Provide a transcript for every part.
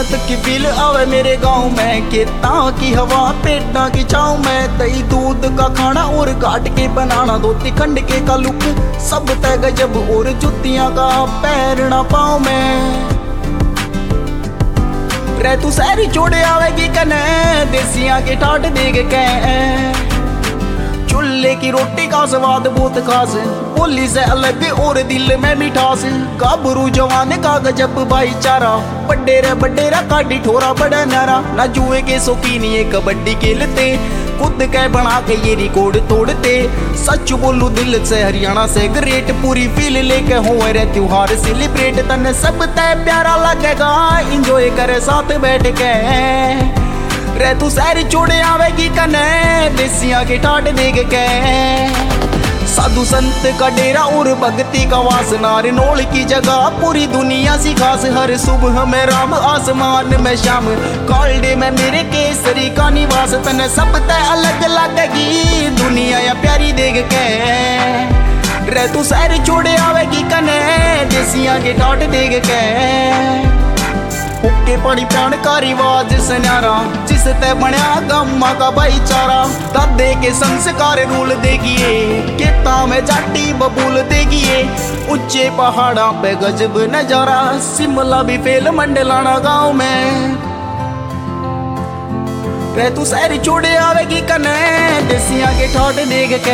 बसंत की फील आवे मेरे गांव में, खेता की हवा पेटा की छाँव में। दही दूध का खाना और काट के बनाना, धोती खंड के का लुक सब तय गजब, और जुतियां का पैर ना पाँव में। रे तू शहरी छोड़े आवेगी कने, देसियां के ठाट देख के। चूल्हे की रोटी का स्वाद बहुत खास, बोली से अलग और दिल में मिठास। गाभरू जवान का गजब भाईचारा, बड्डेरा काटी ठोरा बड़ा नारा। ना जुए के शौकीन ये कबड्डी खेलते, खुद के बना के ये रिकॉर्ड तोड़ते। सच बोलू दिल से हरियाणा से ग्रेट, पूरी फील लेके हो रे त्योहार सेलिब्रेट। तने सब तय प्यारा लगेगा, इंजॉय करे साथ बैठ के। रे तू शहर छोड़े आवेगी कने, देसियां के ठाट देख के। साधु संत का डेरा और भक्ति का वासना, रिनोल की जगह पूरी दुनिया सी खास। हर सुबह में राम, आसमान में शाम, कॉलडे में मेरे केसरी का निवास। तने सब तय अलग लगेगी, दुनिया या प्यारी देख के। रे तू शहर छोड़े आवेगी कने, देसियां के ठाट देख के। हुक्के पानी प्राण का रिवाज सन्यारा, जिस तय बनया गम्मा का भाईचारा। दादे के संस्कार रूल देखिए, खेता में जाटी बबूल देखिए। ऊंचे पहाड़ा पे गजब नजारा, शिमला भी फेल मंडलाना गांव में। रे तू शहर छोड़े आवेगी कने, देसियां के ठाट देख के।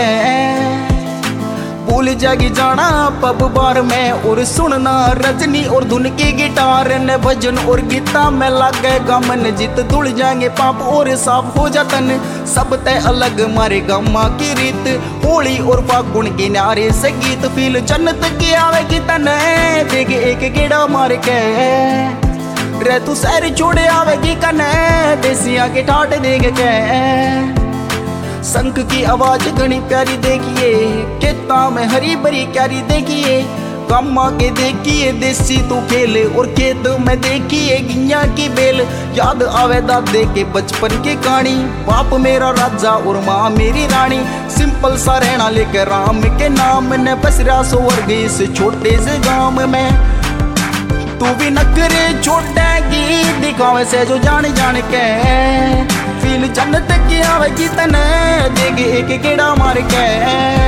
भूल जागी जाना पब बार में, और सुनना रजनी और धुन की गिटार ने। भजन और गीता में लगेगा मन, जित धुल जाएंगे पाप और साफ हो जातन। सब तय अलग मारे गम्मा की रीत, होली और फागुन के नारे से गीत। फील जन्नत की आवेगी तने, देख एक गेड़ा मार के। रे तू शहर छोड़े आवेगी कने, देसियां के ठाट देख के। शंख की आवाज घनी प्यारी देखिए, खेता में हरी भरी क्यारी देखिए। गम्मा के देखिए देसी तो खेल, और खेत में देखिए गिया की बेल। याद आवे दादे के बचपन की कहानी, बाप मेरा राजा और माँ मेरी रानी। सिंपल सा रहना लेके राम के नाम ने, बस रहा स्वर्ग इस छोटे से गांव में। तू भी नखरे छोड़ेगी, दिखावे से जो जान जान के। फील जन्नत की आवेगी तने, देख एक गेड़ा मार के।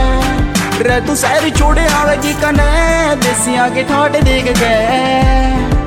रे तू शहर छोड़े आवेगी कने, देसियां के ठाट देख के।